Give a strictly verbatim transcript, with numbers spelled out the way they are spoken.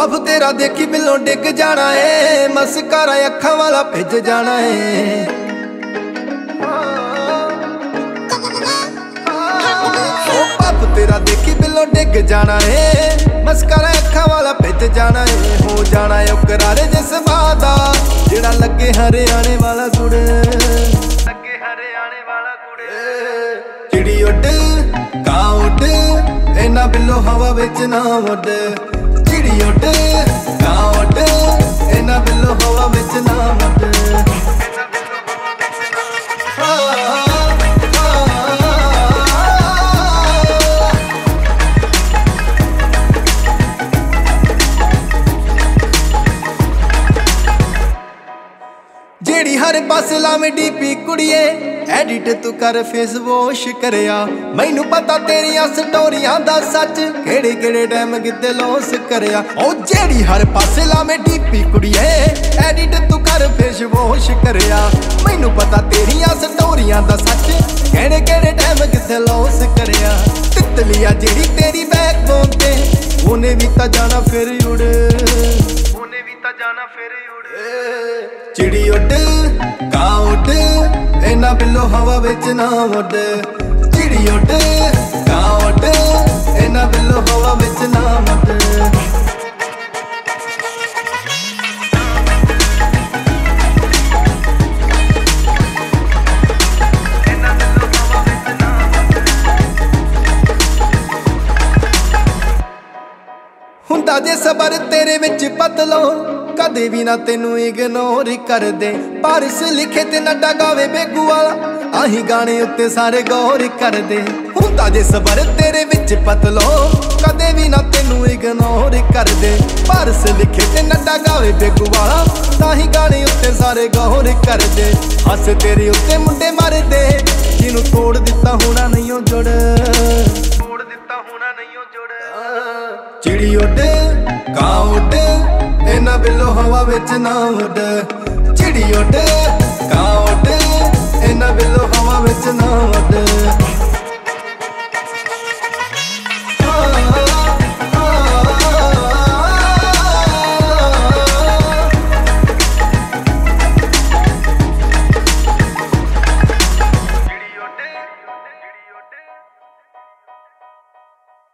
बाप तेरा देखी बिलों डिग जाना है, मस्कारा अखां वाला भिज जाना है। बाप तेरा देखी बिलों डिग जाना है, मस्कारा अखां वाला भिज जाना है। हो जाना है करारे जिस वादा जेड़ा लगे हरियाणे वाला गुड़, लगे हरियाणे वाला गुड़। चिड़ी उड कां उड इन्हां बिलों हवा विच ना उड, चिड़ी उड कां उड इन्हां बिलों हवा विच ना उड। जेड़ी हर पासे लावे डीपी कुड़िए, एडिट तू कर फेस वॉश करया। मैनू पता तेरिया स्टोरियां दा सच, केड़े केड़े टाइम किते लॉस करया। ओ जेड़ी हर पासे लावे डीपी कुड़िए, एडिट तू कर फेस वॉश करया। मैनू पता तेरिया स्टोरियां दा सच, केड़े केड़े टाइम किते लॉस करया। तितलिया जेड़ी तेरी बैकबोन ते, ओने भी ता जाना फिर उड़, ओने भी ता जाना फिर उड़। चिड़ी उड कां उड इन्हां बिलों हवा विच ना उड, चिड़ी उड कां उड इन्हां बिलों हवा विच ना उड। हुंदा जे सबर तेरे विच पतलो, कदे भी ना तेनू इग्नोर कर दे। पारिस लिखे ते नड्डा गावे बेगू वाला, आही गाने उत्ते सारे गौर कर दे। हुंदा जे सबर तेरे विच पतलो, कदे भी ना तेनू इग्नोर कर दे। पारिस लिखे ते नड्डा गावे बेगू वाला, ताही गाने उत्ते सारे गौर कर दे। हस तेरे उत्ते मुंडे मारे दे, जिनू तोड़ दिता होना नहीं ओ जुड़, तोड़ दिता होना नहीं ओ जुड़। चिड़ी उड कां उड इन्हां बिलों हवा विच ना उड, चिड़ी उड कां उड इन्हां बिलों हवा विच ना उड।